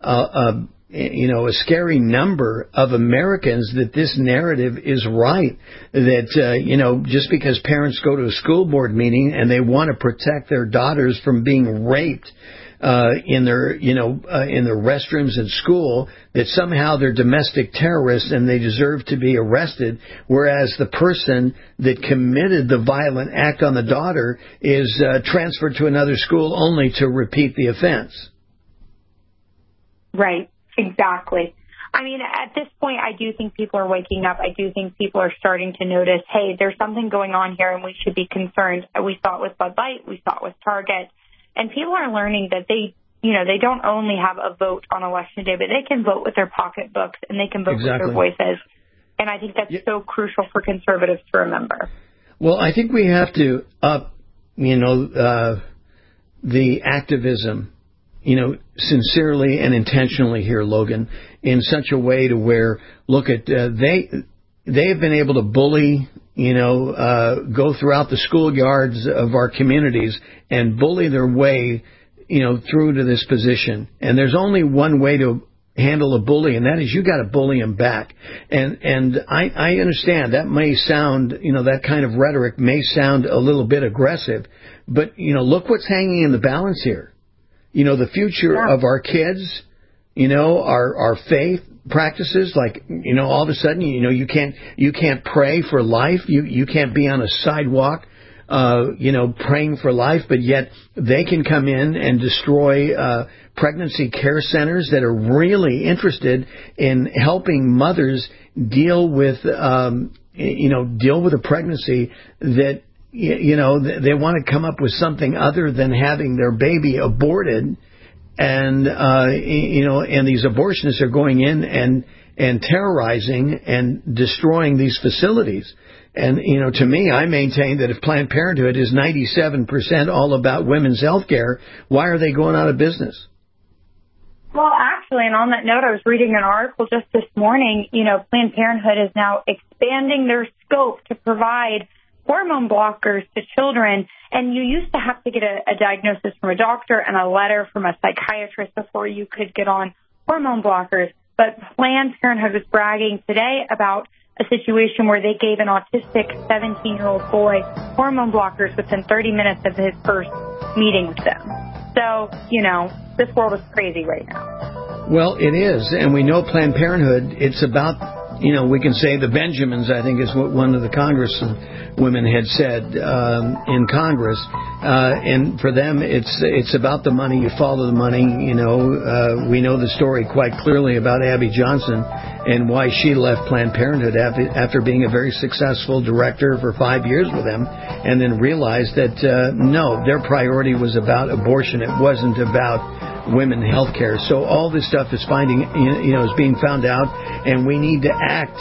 Speaker 10: a scary number of Americans that this narrative is right. That, just because parents go to a school board meeting and they want to protect their daughters from being raped in their restrooms at school, that somehow they're domestic terrorists and they deserve to be arrested, whereas the person that committed the violent act on the daughter is transferred to another school only to repeat the offense.
Speaker 22: Right, exactly. I mean, at this point, I do think people are waking up. I do think people are starting to notice, hey, there's something going on here, and we should be concerned. We saw it with Bud Light. We saw it with Target. And people are learning that they don't only have a vote on Election Day, but they can vote with their pocketbooks, and they can vote with their voices. And I think that's so crucial for conservatives to remember.
Speaker 10: Well, I think we have to up, the activism, sincerely and intentionally here, Logan, in such a way to where, look at, they have been able to bully, go throughout the schoolyards of our communities and bully their way, through to this position. And there's only one way to handle a bully, and that is you got to bully him back. And I understand that may sound, that kind of rhetoric may sound a little bit aggressive, but, look what's hanging in the balance here. The future of our kids, our faith practices, like, all of a sudden, you can't pray for life. You can't be on a sidewalk, praying for life, but yet they can come in and destroy pregnancy care centers that are really interested in helping mothers deal with a pregnancy that, they want to come up with something other than having their baby aborted. And, and these abortionists are going in and terrorizing and destroying these facilities. And, to me, I maintain that if Planned Parenthood is 97% all about women's health care, why are they going out of business?
Speaker 22: Well, actually, and on that note, I was reading an article just this morning. Planned Parenthood is now expanding their scope to provide hormone blockers to children. And you used to have to get a diagnosis from a doctor and a letter from a psychiatrist before you could get on hormone blockers. But Planned Parenthood was bragging today about a situation where they gave an autistic 17-year-old boy hormone blockers within 30 minutes of his first meeting with them. So, this world is crazy right now.
Speaker 10: Well, it is. And we know Planned Parenthood, it's about, we can say the Benjamins, I think is what one of the congresswomen had said in Congress. And for them, it's about the money. You follow the money. We know the story quite clearly about Abby Johnson and why she left Planned Parenthood after being a very successful director for 5 years with them, and then realized that, no, their priority was about abortion. It wasn't about women health care. So all this stuff is is being found out, and we need to act,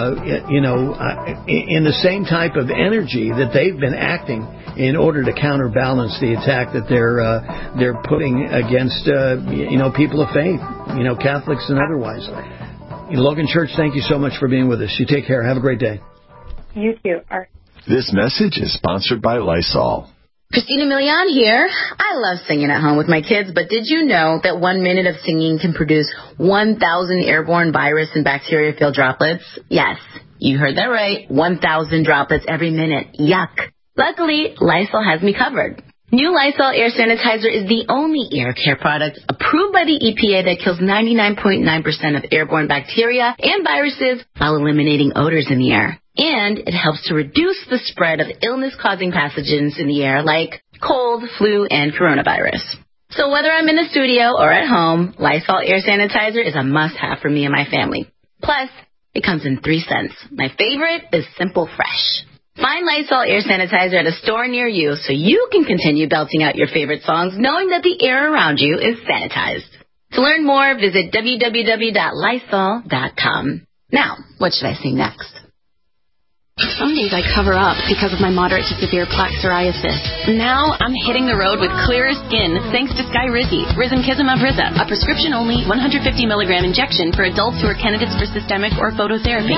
Speaker 10: in the same type of energy that they've been acting in order to counterbalance the attack that they're putting against, people of faith, Catholics and otherwise. Logan Church, thank you so much for being with us. You take care. Have a great day.
Speaker 22: You too. All right.
Speaker 8: This message is sponsored by Lysol.
Speaker 1: Christina Milian here. I love singing at home with my kids, but did you know that 1 minute of singing can produce 1,000 airborne virus and bacteria-filled droplets? Yes, you heard that right. 1,000 droplets every minute. Yuck. Luckily, Lysol has me covered. New Lysol Air Sanitizer is the only air care product approved by the EPA that kills 99.9% of airborne bacteria and viruses while eliminating odors in the air. And it helps to reduce the spread of illness-causing pathogens in the air like cold, flu, and coronavirus. So whether I'm in the studio or at home, Lysol Air Sanitizer is a must-have for me and my family. Plus, it comes in 3 scents. My favorite is Simple Fresh. Find Lysol Air Sanitizer at a store near you so you can continue belting out your favorite songs knowing that the air around you is sanitized. To learn more, visit www.lysol.com. Now, what should I sing next?
Speaker 3: Some days I cover up because of my moderate to severe plaque psoriasis. Now I'm hitting the road with clearer skin thanks to Skyrizi, Risankizumab Riza, a prescription-only 150 milligram injection for adults who are candidates for systemic or phototherapy.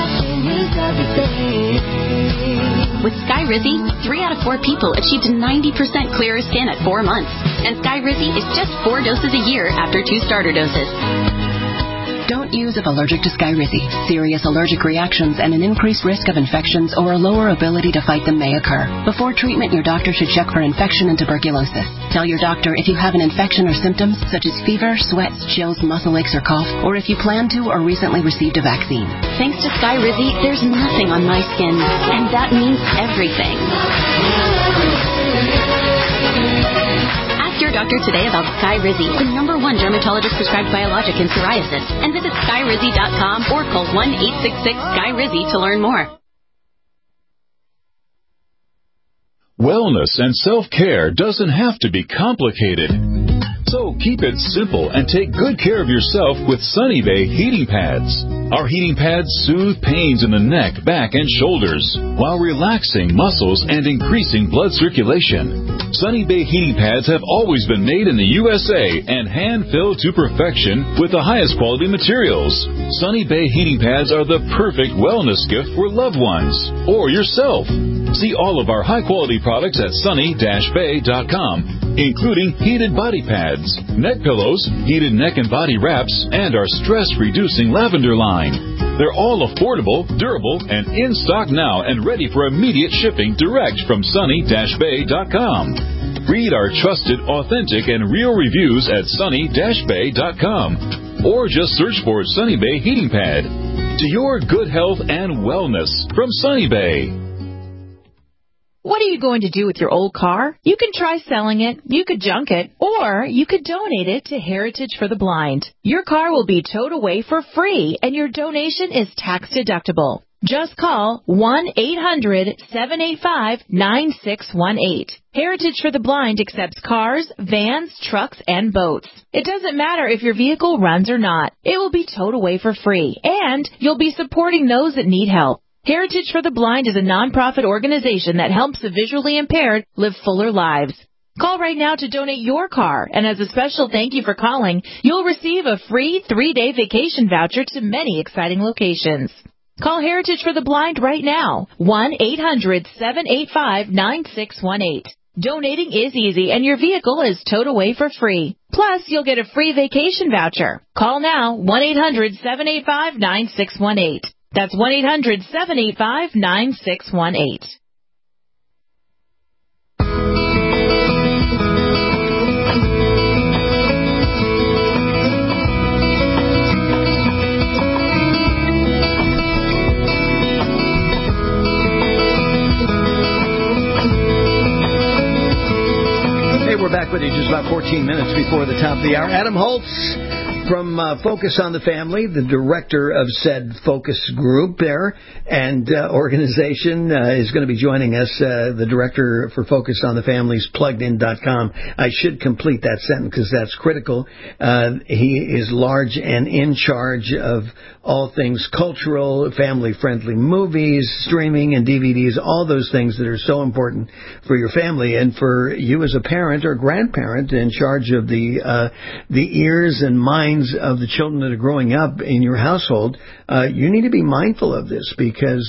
Speaker 3: With Skyrizi, 3 out of 4 people achieved 90% clearer skin at 4 months. And Skyrizi is just 4 doses a year after 2 starter doses. Don't use if allergic to Skyrizi. Serious allergic reactions and an increased risk of infections or a lower ability to fight them may occur. Before treatment, your doctor should check for infection and tuberculosis. Tell your doctor if you have an infection or symptoms such as fever, sweats, chills, muscle aches, or cough, or if you plan to or recently received a vaccine. Thanks to Skyrizi, there's nothing on my skin, and that means everything. Ask your doctor today about Skyrizi, the #1 dermatologist-prescribed biologic in psoriasis, and visit Skyrizi.com or call 1-866-SKY-RIZZI to learn more.
Speaker 4: Wellness and self-care doesn't have to be complicated. So keep it simple and take good care of yourself with Sunny Bay heating pads. Our heating pads soothe pains in the neck, back, and shoulders while relaxing muscles and increasing blood circulation. Sunny Bay heating pads have always been made in the USA and hand-filled to perfection with the highest quality materials. Sunny Bay heating pads are the perfect wellness gift for loved ones or yourself. See all of our high-quality products at sunny-bay.com, including heated body pads, neck pillows, heated neck and body wraps, and our stress-reducing lavender line. They're all affordable, durable, and in stock now and ready for immediate shipping direct from sunny-bay.com. Read our trusted, authentic, and real reviews at sunny-bay.com or just search for Sunny Bay Heating Pad. To your good health and wellness from Sunny Bay.
Speaker 6: What are you going to do with your old car? You can try selling it, you could junk it, or you could donate it to Heritage for the Blind. Your car will be towed away for free, and your donation is tax deductible. Just call 1-800-785-9618. Heritage for the Blind accepts cars, vans, trucks, and boats. It doesn't matter if your vehicle runs or not. It will be towed away for free, and you'll be supporting those that need help. Heritage for the Blind is a nonprofit organization that helps the visually impaired live fuller lives. Call right now to donate your car, and as a special thank you for calling, you'll receive a free 3-day vacation voucher to many exciting locations. Call Heritage for the Blind right now, 1-800-785-9618. Donating is easy, and your vehicle is towed away for free. Plus, you'll get a free vacation voucher. Call now, 1-800-785-9618. That's 1-800-785-9618.
Speaker 10: Hey, we're back with you just about 14 minutes before the top of the hour. Adam Holz from Focus on the Family, the director of said focus group there and organization, is going to be joining us, the director for Focus on the Family's PluggedIn.com. I should complete that sentence because that's critical. He is large and in charge of all things cultural, family-friendly movies, streaming, and DVDs, all those things that are so important for your family and for you as a parent or grandparent in charge of the ears and minds of the children that are growing up in your household. You need to be mindful of this because,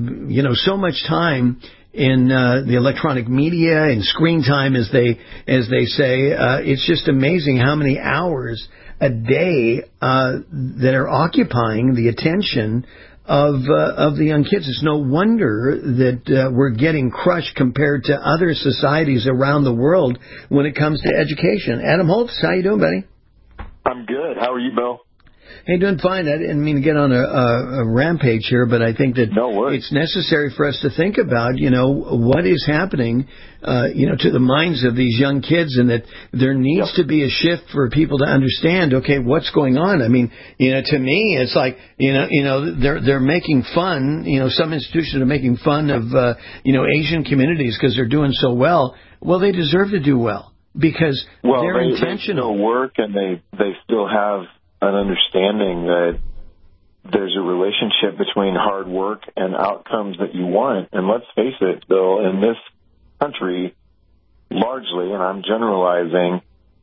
Speaker 10: so much time in the electronic media and screen time, as they say, it's just amazing how many hours a day that are occupying the attention of the young kids. It's no wonder that we're getting crushed compared to other societies around the world when it comes to education. Adam Holz, how you doing, buddy?
Speaker 5: I'm good. How are you, Bill?
Speaker 10: Hey, doing fine. I didn't mean to get on a rampage here, but I think that it's necessary for us to think about, what is happening, to the minds of these young kids, and that there needs to be a shift for people to understand, okay, what's going on. I mean, to me, it's like, they're making fun, some institutions are making fun of, Asian communities because they're doing so well. Well, they deserve to do well because they're intentional.
Speaker 5: They still work and they still have an understanding that there's a relationship between hard work and outcomes that you want. And let's face it, Bill, in this country, largely, and I'm generalizing,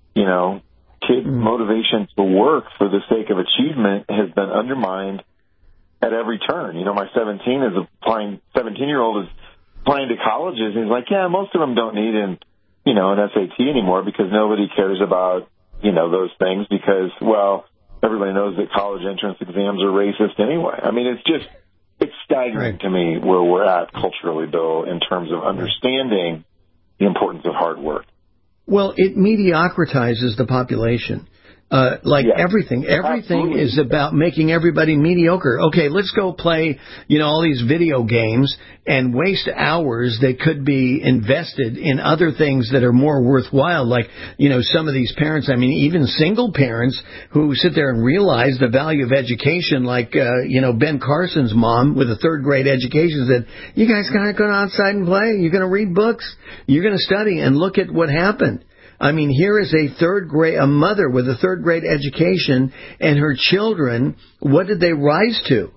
Speaker 5: kid motivation to work for the sake of achievement has been undermined at every turn. My 17-year-old is applying to colleges, and he's like, yeah, most of them don't need an SAT anymore because nobody cares about, those things because, everybody knows that college entrance exams are racist anyway. I mean, it's staggering to me where we're at culturally, Bill, in terms of understanding the importance of hard work.
Speaker 10: Well, it mediocratizes the population. Everything
Speaker 5: Absolutely.
Speaker 10: is about making everybody mediocre. Okay, let's go play, all these video games and waste hours that could be invested in other things that are more worthwhile. Like, some of these parents, even single parents who sit there and realize the value of education, like, Ben Carson's mom with a third grade education said, you guys gotta go outside and play. You're gonna read books. You're gonna study, and look at what happened. Here is a mother with a third grade education, and her children, what did they rise to?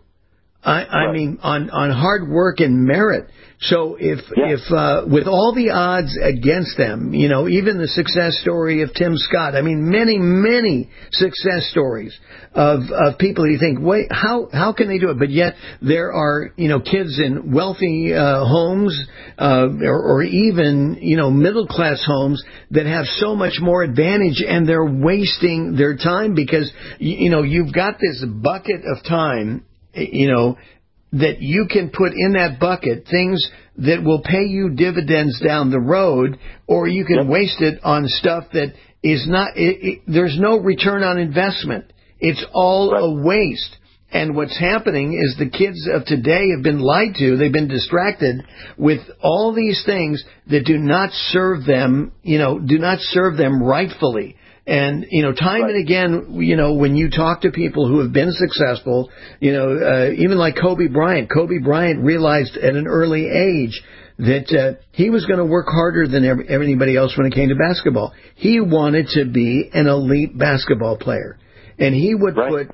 Speaker 10: On hard work and merit. So if with all the odds against them, even the success story of Tim Scott, many success stories of people you think, wait, how can they do it? But yet there are, kids in wealthy homes, or even, middle class homes that have so much more advantage, and they're wasting their time because, you've got this bucket of time, that you can put in that bucket things that will pay you dividends down the road, or you can waste it on stuff that is not, there's no return on investment. It's all a waste. And what's happening is the kids of today have been lied to. They've been distracted with all these things that do not serve them, rightfully. And, time and again, when you talk to people who have been successful, even like Kobe Bryant realized at an early age that he was going to work harder than anybody else when it came to basketball. He wanted to be an elite basketball player. And he would put,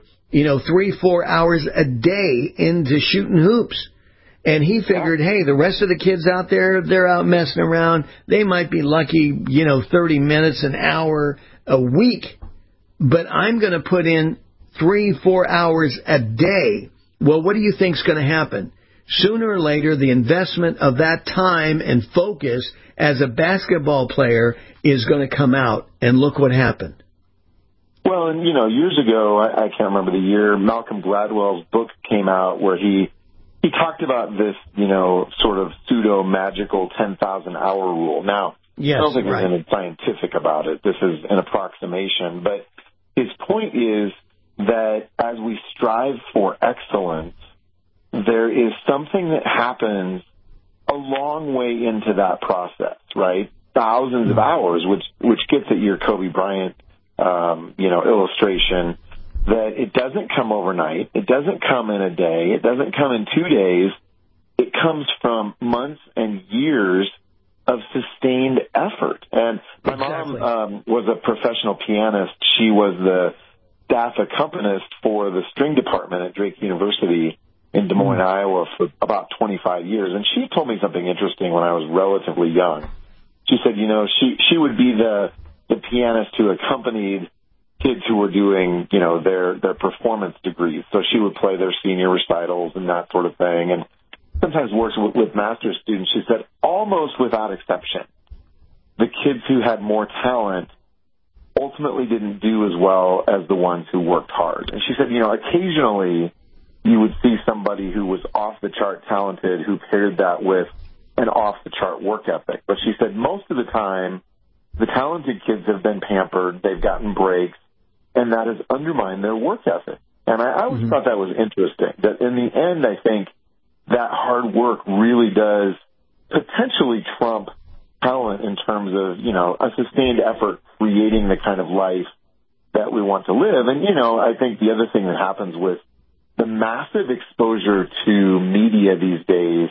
Speaker 10: 3-4 hours a day into shooting hoops. And he figured, hey, the rest of the kids out there, they're out messing around. They might be lucky, 30 minutes, an hour a week, but I'm going to put in 3-4 hours a day. Well, what do you think's going to happen? Sooner or later, the investment of that time and focus as a basketball player is going to come out, and look what happened.
Speaker 5: Well, and, years ago, I can't remember the year, Malcolm Gladwell's book came out where he talked about this, sort of pseudo-magical 10,000-hour rule. Now,
Speaker 10: yes,
Speaker 5: I don't think there's anything scientific about it. This is an approximation. But his point is that as we strive for excellence, there is something that happens a long way into that process, right? Thousands of hours, which gets at your Kobe Bryant, illustration, that it doesn't come overnight. It doesn't come in a day. It doesn't come in 2 days. It comes from months and years of sustained effort. And my mom was a professional pianist. She was the staff accompanist for the string department at Drake University in Des Moines, Iowa for about 25 years. And she told me something interesting when I was relatively young. She said, she would be the pianist who accompanied kids who were doing, their performance degrees. So she would play their senior recitals and that sort of thing. And sometimes works with master's students. She said, almost without exception, the kids who had more talent ultimately didn't do as well as the ones who worked hard. And she said, occasionally you would see somebody who was off the chart talented who paired that with an off the chart work ethic. But she said most of the time, the talented kids have been pampered, they've gotten breaks, and that has undermined their work ethic. And I always thought that was interesting, that in the end, I think that hard work really does potentially trump talent in terms of, a sustained effort creating the kind of life that we want to live. And, I think the other thing that happens with the massive exposure to media these days,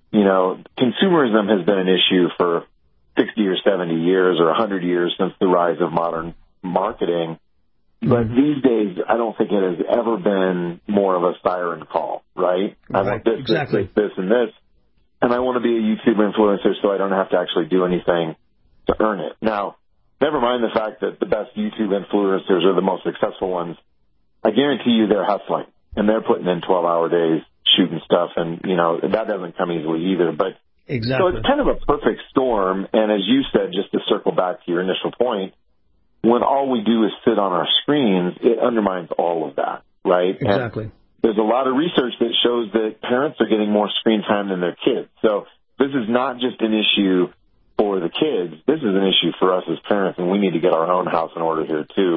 Speaker 5: consumerism has been an issue for 60 or 70 years or 100 years since the rise of modern marketing. But these days, I don't think it has ever been more of a siren call, right? I want this, this, and this. And I want to be a YouTube influencer so I don't have to actually do anything to earn it. Now, never mind the fact that the best YouTube influencers are the most successful ones. I guarantee you they're hustling, and they're putting in 12-hour days shooting stuff, and, that doesn't come easily either. But so it's kind of a perfect storm, and as you said, just to circle back to your initial point, when all we do is sit on our screens, it undermines all of that, right?
Speaker 10: Exactly.
Speaker 5: And there's a lot of research that shows that parents are getting more screen time than their kids. So this is not just an issue for the kids. This is an issue for us as parents, and we need to get our own house in order here, too.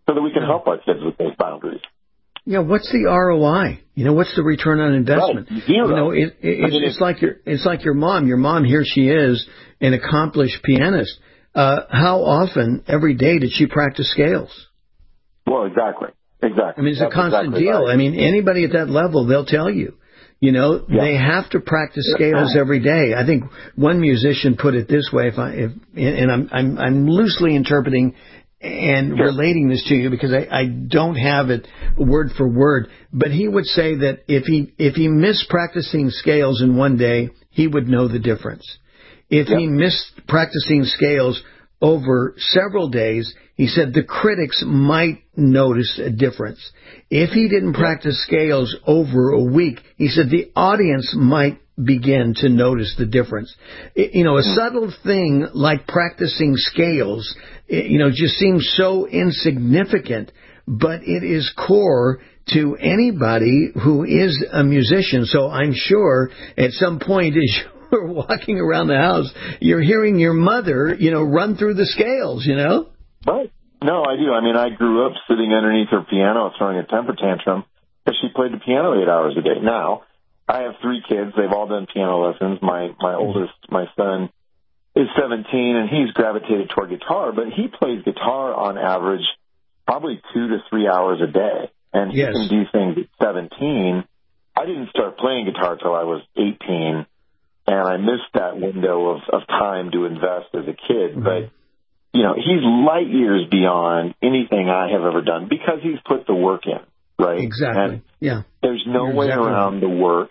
Speaker 5: so that we can help our kids with those boundaries.
Speaker 10: Yeah, what's the ROI? What's the return on investment?
Speaker 5: Right, zero.
Speaker 10: It's like your mom. Your mom, here she is, an accomplished pianist. How often, every day, did she practice scales?
Speaker 5: Well, exactly. I mean,
Speaker 10: it's a constant deal.
Speaker 5: Right.
Speaker 10: I mean, anybody at that level, they'll tell you. They have to practice scales every day. I think one musician put it this way, I'm loosely interpreting and relating this to you because I don't have it word for word, but he would say that if he missed practicing scales in one day, he would know the difference. If he missed practicing scales over several days, he said the critics might notice a difference. If he didn't practice scales over a week, he said the audience might begin to notice the difference. A subtle thing like practicing scales, just seems so insignificant, but it is core to anybody who is a musician. So I'm sure at some point as you're walking around the house, you're hearing your mother, run through the scales,
Speaker 5: Right. No, I do. I mean, I grew up sitting underneath her piano throwing a temper tantrum because she played the piano 8 hours a day. Now, I have 3 kids. They've all done piano lessons. My oldest, my son, is 17, and he's gravitated toward guitar, but he plays guitar on average probably 2 to 3 hours a day. And he can do things at 17. I didn't start playing guitar till I was 18, and I missed that window of time to invest as a kid. But he's light years beyond anything I have ever done because he's put the work in, right?
Speaker 10: Exactly.
Speaker 5: And there's no way around the work.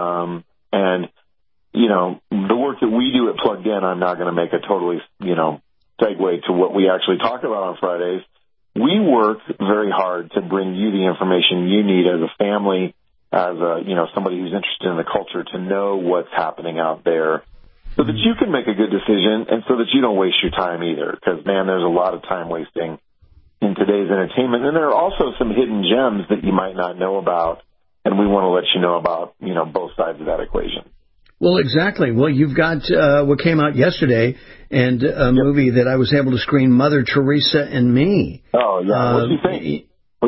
Speaker 5: The work that we do at Plugged In, I'm not going to make a totally, segue to what we actually talk about on Fridays. We work very hard to bring you the information you need as a family, as somebody who's interested in the culture, to know what's happening out there, so that you can make a good decision and so that you don't waste your time either. Because, man, there's a lot of time wasting in today's entertainment. And there are also some hidden gems that you might not know about, and we want to let you know about, both sides of that equation.
Speaker 10: Well, exactly. Well, you've got what came out yesterday, and a movie that I was able to screen, Mother Teresa and Me.
Speaker 5: Oh, yeah. What do you think?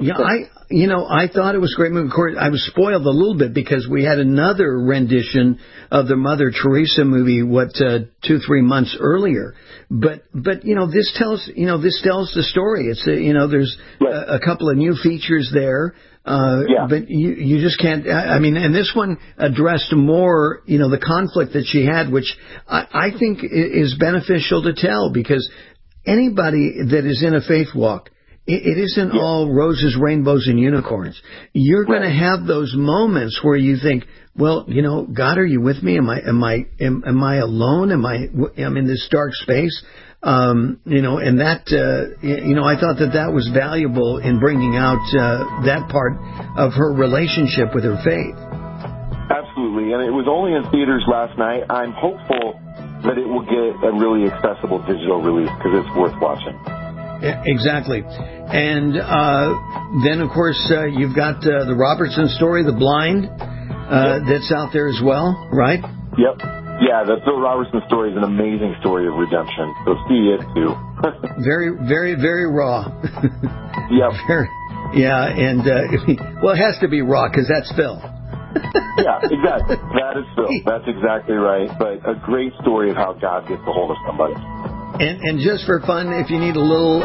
Speaker 10: I thought it was a great movie. Of course, I was spoiled a little bit because we had another rendition of the Mother Teresa movie, 2-3 months earlier. But this tells the story. It's there's a couple of new features there. But you just can't. I mean, and this one addressed more, the conflict that she had, which I think is beneficial to tell, because anybody that is in a faith walk, it isn't all roses, rainbows, and unicorns. You're going to have those moments where you think, well, God, are you with me? Am I alone? I'm in this dark space. And that, I thought that was valuable in bringing out that part of her relationship with her faith.
Speaker 5: Absolutely. And it was only in theaters last night. I'm hopeful that it will get a really accessible digital release because it's worth watching.
Speaker 10: Exactly. And then, of course, you've got the Robertson story, The Blind, that's out there as well, right?
Speaker 5: Yep. Yeah, the Phil Robertson story is an amazing story of redemption. So see it, too.
Speaker 10: Very, very, very raw.
Speaker 5: Yep.
Speaker 10: And, it has to be raw because that's Phil.
Speaker 5: Yeah, exactly. That is Phil. That's exactly right. But a great story of how God gets a hold of somebody.
Speaker 10: And just for fun, if you need a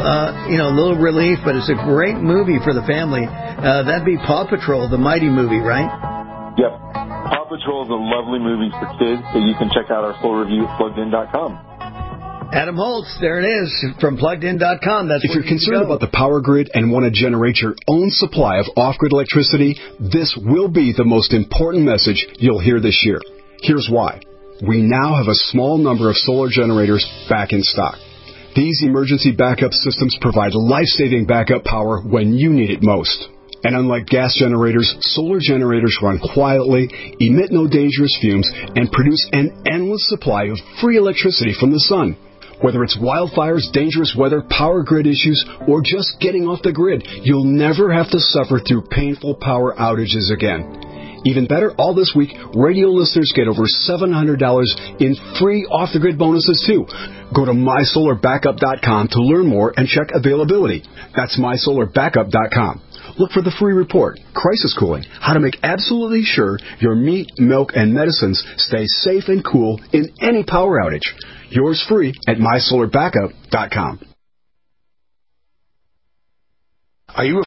Speaker 10: little relief, but it's a great movie for the family, that'd be Paw Patrol, the Mighty movie, right?
Speaker 5: Yep. Paw Patrol is a lovely movie for kids, so you can check out our full review at PluggedIn.com.
Speaker 10: Adam Holtz, there it is, from PluggedIn.com. That's
Speaker 9: if you're concerned about the power grid and want to generate your own supply of off-grid electricity, this will be the most important message you'll hear this year. Here's why. We now have a small number of solar generators back in stock. These emergency backup systems provide life-saving backup power when you need it most. And unlike gas generators, solar generators run quietly, emit no dangerous fumes, and produce an endless supply of free electricity from the sun. Whether it's wildfires, dangerous weather, power grid issues, or just getting off the grid, you'll never have to suffer through painful power outages again. Even better, all this week, radio listeners get over $700 in free off-the-grid bonuses, too. Go to MySolarBackup.com to learn more and check availability. That's MySolarBackup.com. Look for the free report, Crisis Cooling, how to make absolutely sure your meat, milk, and medicines stay safe and cool in any power outage. Yours free at MySolarBackup.com.
Speaker 8: Are you